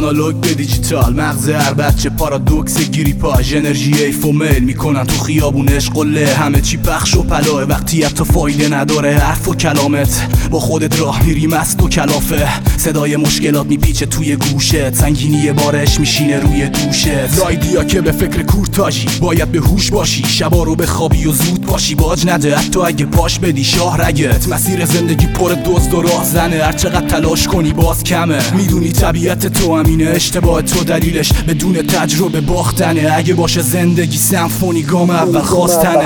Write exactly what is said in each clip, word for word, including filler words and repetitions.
آنالوگ به دیجیتال، مغز هر بچه پارادوکس گیری پاش، انرژی ایف و میل میکنن تو خیابونش قله، همه چی پخش و پلاه، وقتی حتی فایده نداره حرف و کلامت، با خودت راه میری مست و کلافه، صدای مشکلات میپیچه توی گوشت، سنگینی بارش میشینه روی دوشت، رایدیا که به فکر کورتاژی، باید به هوش باشی، شبا رو بخوابی و زود باشی، باج نده حتی اگه پاش بدی شاه رگت، مسیر زندگی پر دزد و راه زنه، هر چقدر تلاش کنی باز کمه، میدونی طبیعت تو همینه، اشتباه تو دلیلش بدون تجربه باختنه، اگه باشه زندگی سمفونی گام اول خواستنه،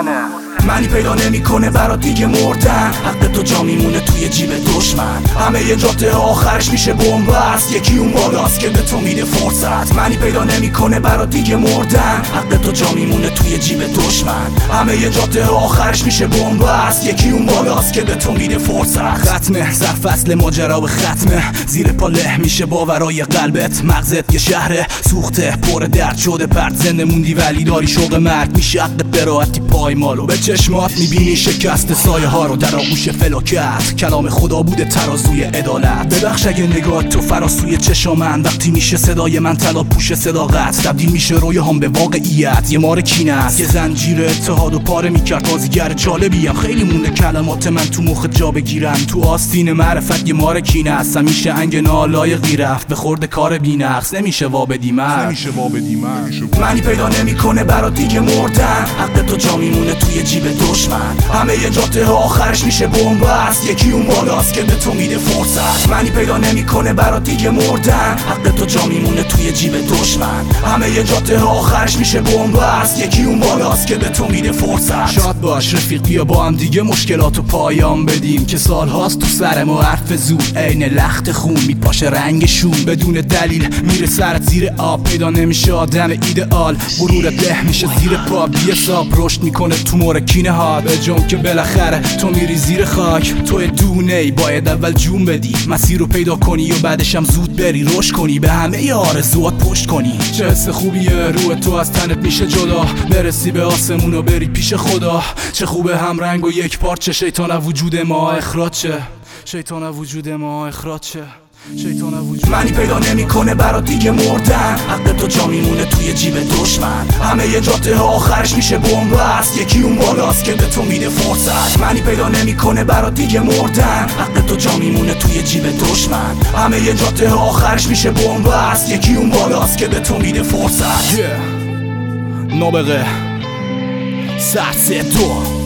معنی پیدا نمیکنه برات دیگه مردن، حق تو جا میمونه توی جیب دشمن، همه یه جاده آخرش میشه بنبست، یکی اون بالاست که به تو میده فرصت، معنی پیدا نمیکنه برات دیگه مردن، حق تو جا میمونه توی جیب دشمن، همه یه جاده آخرش میشه بنبست، یکی اون بالاست که به تو میده فرصت، ختمه سر فصل ماجرا به ختمه، زیر پا له میشه باورای قلبت، مغزت یه شهره سوخته پر درد شده، پرت زنده موندی ولی داری شوق مرگ، میشه حق براحتی پایمالو به چشمات میبینی شکست سایه ها رو در آغوش فلاکت، کلام خدا بوده ترازوی عدالت، ببخش اگه نگاه تو فراسوی چشم من، وقتی میشه صدای من طلا پوش صداقت، تبدیل میشه رویاهام به واقعیت، یه مار کینه است یه زنجیر اتحاد و پاره میکرد، بازیگر جالبیم، خیلی مونده کلمات من تو مخ جا بگیرن، تو آستین معرفت یه مار کینه است، همیشه انگ نالایقی رفت به خورد کار بی‌نقص، نمیشه وابدی من نمیشه وابدی من معنی پیدا نمیکنه برات دیگه مردن، حق تو جا میمونه توی جیب دشمن، همه یه جاده آخرش میشه بنبست، یکی اون بالاست که به تو میده فرصت، معنی پیدا نمیکنه برات دیگه مردن، حق تو جا میمونه توی جیب دشمن، همه یه جاده آخرش میشه بنبست، یکی اون بالاست که به تو میده فرصت، شاد باش رفیق بیا با هم دیگه مشکلاتو پایان بدیم، که سال هاست تو سر ما حرف زود عین لخت خون میپاشه رنگشون، بدون دلیل میره سرت زیر آب، پیدا نمیشه آدم ایدئال، غرورت له میشه زیر پا، بی حساب رشد میکنه تو مورکینه ها، به جون که بالاخره تو میری زیر خاک، تو دونه ای باید اول جون بدی، مسیر رو پیدا کنی و بعدش هم زود بری رشد کنی، به همه ی آرزوات پشت کنی، چه حس خوبیه روح تو از تنت میشه جدا، برسی به آسمون و بری پیش خدا، چه خوبه هم رنگ و یک پارچه، شیطان وجود ما اخراج چه، شیطان وجود ما اخراج چه، شیطان وجود معنی پیدا نمیکنه برات دیگه مردن، حق تو جا میمونه توی جیب دشمن، همه یه جاده آخرش میشه بنبست، یکی اون بالاست که به تو میده فرصت، معنی پیدا نمیکنه برات دیگه مردن، حق تو جا میمونه توی جیب دشمن، همه یه جاده آخرش میشه بنبست، یکی اون بالاست که به تو میده فرصت. yeah. نابغه سر سه دو